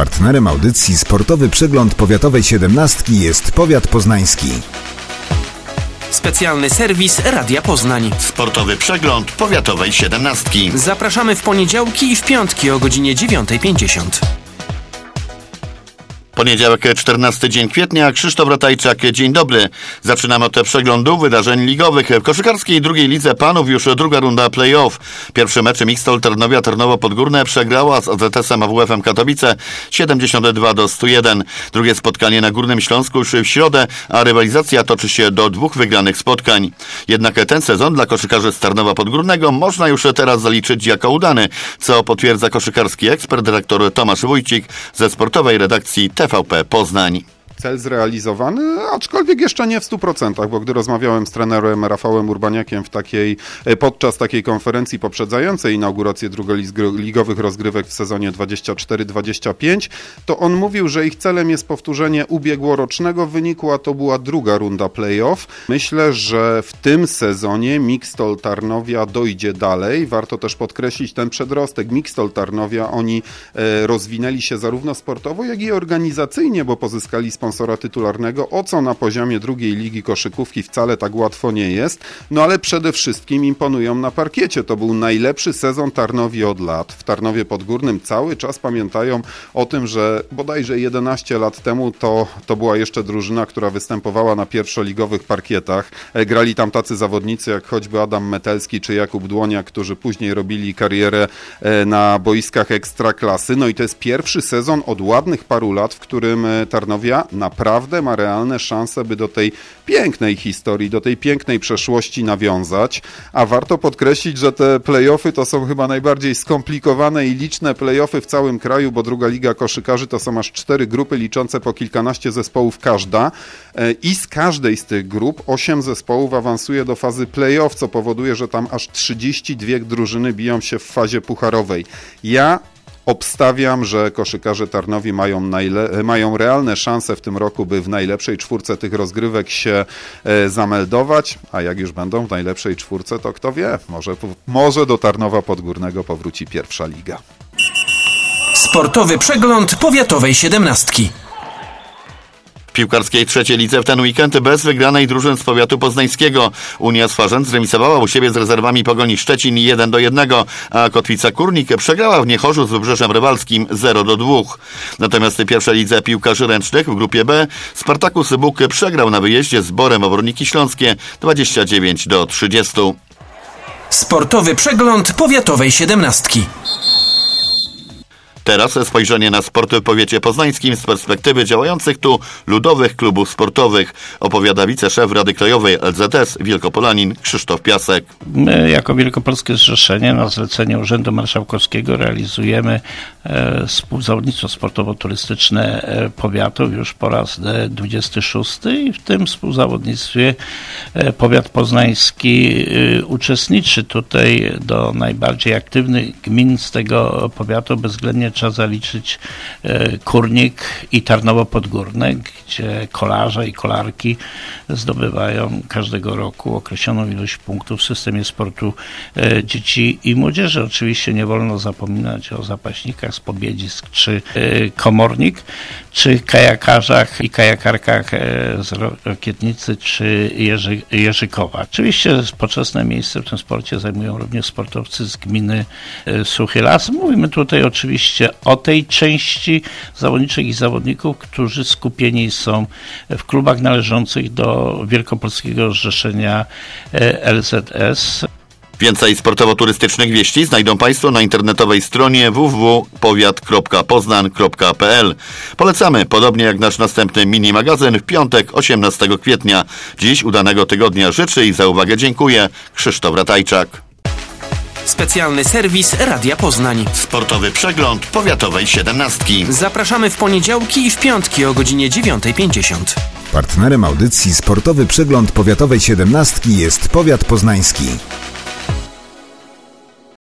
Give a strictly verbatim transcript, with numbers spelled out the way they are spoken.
Partnerem audycji Sportowy Przegląd Powiatowej siedemnastki jest Powiat Poznański. Specjalny serwis Radia Poznań. Sportowy Przegląd Powiatowej siedemnastki. Zapraszamy w poniedziałki i w piątki o godzinie dziewiąta pięćdziesiąt. Poniedziałek, czternasty dzień kwietnia. Krzysztof Ratajczak, dzień dobry. Zaczynamy od przeglądu wydarzeń ligowych. W koszykarskiej drugiej lidze panów już druga runda play-off. Pierwszy mecz Mixtol Tarnowia Tarnowo Podgórne przegrała z A Z S-em A W F-em Katowice siedemdziesiąt dwa do stu jeden. Drugie spotkanie na Górnym Śląsku już w środę, a rywalizacja toczy się do dwóch wygranych spotkań. Jednak ten sezon dla koszykarzy z Tarnowa Podgórnego można już teraz zaliczyć jako udany, co potwierdza koszykarski ekspert, dyrektor Tomasz Wójcik ze sportowej redakcji T V P Poznań. Cel zrealizowany, aczkolwiek jeszcze nie w stu procentach, bo gdy rozmawiałem z trenerem Rafałem Urbaniakiem w takiej, podczas takiej konferencji poprzedzającej inaugurację drugoligowych rozgrywek w sezonie dwadzieścia cztery dwadzieścia pięć, to on mówił, że ich celem jest powtórzenie ubiegłorocznego wyniku, a to była druga runda play-off. Myślę, że w tym sezonie Mixtol Tarnowia dojdzie dalej. Warto też podkreślić ten przedrostek. Mixtol Tarnowia, oni rozwinęli się zarówno sportowo, jak i organizacyjnie, bo pozyskali sponsora tytularnego, o co na poziomie drugiej ligi koszykówki wcale tak łatwo nie jest, no ale przede wszystkim imponują na parkiecie. To był najlepszy sezon Tarnowi od lat. W Tarnowie Podgórnym cały czas pamiętają o tym, że bodajże jedenaście lat temu to, to była jeszcze drużyna, która występowała na pierwszoligowych parkietach. Grali tam tacy zawodnicy jak choćby Adam Metelski czy Jakub Dłonia, którzy później robili karierę na boiskach ekstraklasy. No i to jest pierwszy sezon od ładnych paru lat, w którym Tarnowia naprawdę ma realne szanse, by do tej pięknej historii, do tej pięknej przeszłości nawiązać, a warto podkreślić, że te play-offy to są chyba najbardziej skomplikowane i liczne play-offy w całym kraju, bo druga liga koszykarzy to są aż cztery grupy liczące po kilkanaście zespołów każda i z każdej z tych grup osiem zespołów awansuje do fazy play-off, co powoduje, że tam aż trzydzieści dwie drużyny biją się w fazie pucharowej. Ja obstawiam, że koszykarze Tarnowi mają, najle- mają realne szanse w tym roku, by w najlepszej czwórce tych rozgrywek się e, zameldować, a jak już będą w najlepszej czwórce, to kto wie, może, może do Tarnowa Podgórnego powróci pierwsza liga. Sportowy Przegląd Powiatowej siedemnastki. W piłkarskiej trzeciej lidze w ten weekend bez wygranej drużyn z powiatu poznańskiego. Unia Swarzędz zremisowała u siebie z rezerwami Pogoni Szczecin jeden do jednego, a Kotwica Kurnik przegrała w Niechorzu z Wybrzeżem Rywalskim zero do dwóch. Natomiast w pierwszej lidze piłkarzy ręcznych w grupie B Spartakus Buk przegrał na wyjeździe z Borem Oborniki Śląskie dwadzieścia dziewięć do trzydziestu. Sportowy Przegląd Powiatowej siedemnastki. Teraz spojrzenie na sport w powiecie poznańskim z perspektywy działających tu ludowych klubów sportowych. Opowiada wiceszef Rady Krajowej L Z S Wielkopolanin Krzysztof Piasek. My jako Wielkopolskie Zrzeszenie na zlecenie Urzędu Marszałkowskiego realizujemy e, współzawodnictwo sportowo-turystyczne e, powiatów już po raz dwudziesty szósty i w tym współzawodnictwie e, powiat poznański e, uczestniczy. Tutaj do najbardziej aktywnych gmin z tego powiatu bezwzględnie trzeba zaliczyć e, Kurnik i Tarnowo Podgórne, gdzie kolarze i kolarki zdobywają każdego roku określoną ilość punktów w systemie sportu e, dzieci i młodzieży. Oczywiście nie wolno zapominać o zapaśnikach z Pobiedzisk, czy e, Komornik, czy kajakarzach i kajakarkach e, z Rokietnicy, czy Jerzy, Jerzykowa. Oczywiście poczesne miejsce w tym sporcie zajmują również sportowcy z gminy e, Suchy Las. Mówimy tutaj oczywiście o tej części zawodniczych i zawodników, którzy skupieni są w klubach należących do Wielkopolskiego Zrzeszenia L Z S. Więcej sportowo-turystycznych wieści znajdą Państwo na internetowej stronie w w w kropka powiat kropka poznan kropka p l. Polecamy, podobnie jak nasz następny mini-magazyn w piątek, osiemnastego kwietnia. Dziś udanego tygodnia życzy i za uwagę dziękuję Krzysztof Ratajczak. Specjalny serwis Radia Poznań. Sportowy Przegląd Powiatowej siedemnastki. Zapraszamy w poniedziałki i w piątki o godzinie dziewiąta pięćdziesiąt. Partnerem audycji Sportowy Przegląd Powiatowej siedemnastki jest Powiat Poznański.